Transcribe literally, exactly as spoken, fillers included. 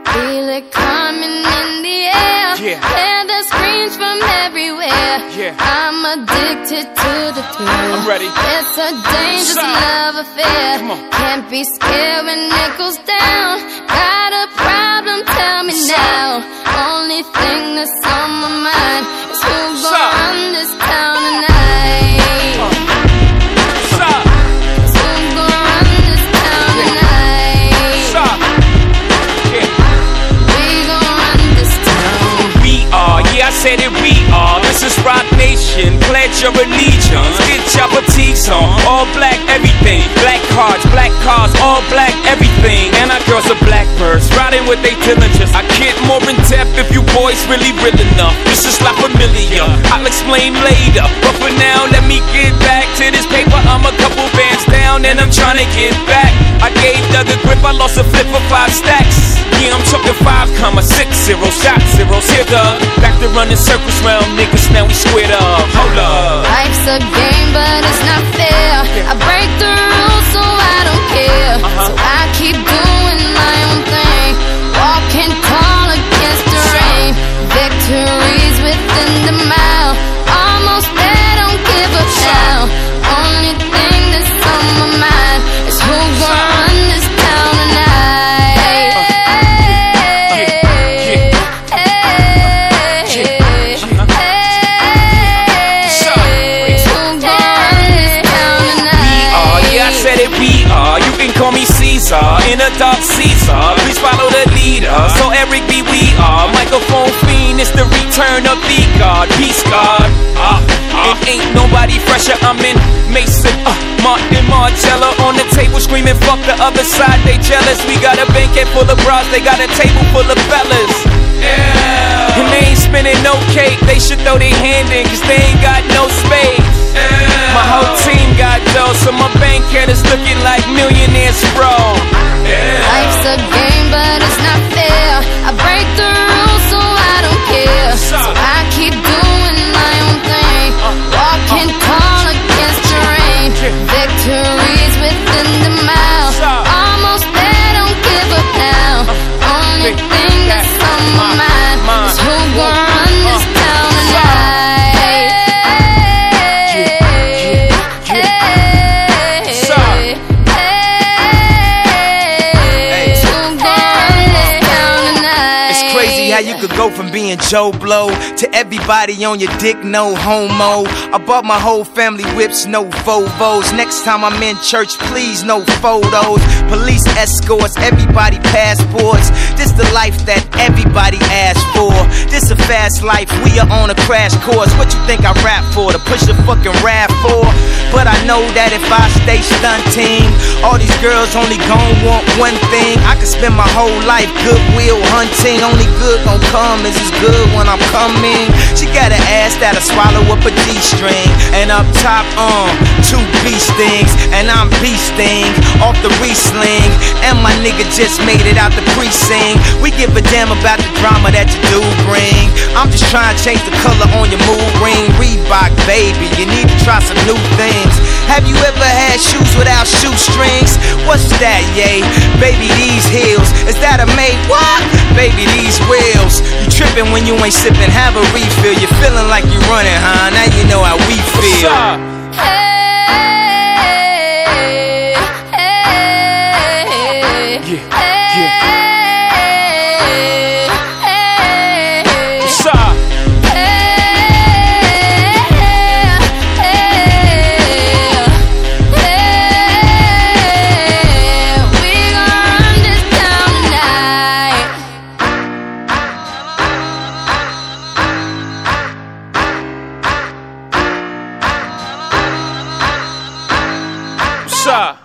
Feel it coming in the air. Yeah. Hear the screams from everywhere. Yeah. I'm addicted to the thrill. I'm ready. It's a dangerous Stop. love affair. Come on. Can't be scared when it goes down. Got a problem? Tell me Stop. now. Only thing that's on my mind is who's Stop. gonna run this town tonight. Uh. Stop. Who's gonna run this town tonight? Stop. Yeah. We gon' run this town. We are, yeah, I said it, we are. This is Rock Nation, pledge your allegiance. Get your fatigues on, all black everything. Black cards, black cars, all black everything. And our girls are blackbirds, riding with they diligence. I get more in depth if you boys really real enough. This is La Familia, I'll explain later. But for now, let me get back to this paper. I'm a couple bands down and I'm trying to get back. I gave Doug a grip, I lost a flip for five stacks. Yeah, I'm talking five comma six zero, shot zeros. Here, Doug, back to running circles round niggas, now we squared up. Hold up. Life's a game, but it's not fair. I break the rules, so I don't care. Uh-huh. So I keep doing my own thing, walking tall against the rain. Victories within the mile, almost there, don't give up now. Only thing that's on my mind is who gon' run this town tonight. Call me Caesar, in a dark Caesar. Please follow the leader. So Eric B, we are microphone fiend. It's the return of the God, peace God. Uh, uh, it ain't nobody fresher. I'm in Mason, uh, Martin Margiela on the table screaming, fuck the other side. They jealous. We got a banquet full of bras. They got a table full of fellas. Yeah. And they ain't spinning no cake. They should throw their hand in, cause they ain't got no space. Yeah. My whole team got dough, so my bank account is looking like millionaires, bro. Yeah. Life's a game, but it's not fair. I break the rules, so I don't care. So I keep doing my own thing, walking tall against the rain. Victories within the mile, almost there, don't give up now. Only thing that's on my mind is who gon' run this town tonight. How you could go from being Joe Blow to everybody on your dick, no homo. I bought my whole family whips, no Volvos. Next time I'm in church, please, no photos. Police escorts, everybody passports. This the life that everybody asks for. This a fast life, we are on a crash course. What you think I rap for? To push a fucking rap for? But I know that if I stay stunting, all these girls only gon' want one thing. I could spend my whole life goodwill hunting. Only good gon' come is as good when I'm coming. She got an ass that'll swallow up a G-string. And up top, um, two beast things. And I'm beasting off the re-sling. And my nigga just made it out the precinct. We give a damn about the drama that you do bring. I'm just trying to change the color on your mood ring. Reebok, baby, you need to try some new things. Have you ever had shoes without shoestrings? What's that, yay? Baby, these heels, is that a made what? Baby, these wheels. You tripping when you ain't sipping, have a refill. You're feeling like you're running, huh? Now you know how we feel. Hey, hey, yeah, hey, yeah. hey, What's up? What's up?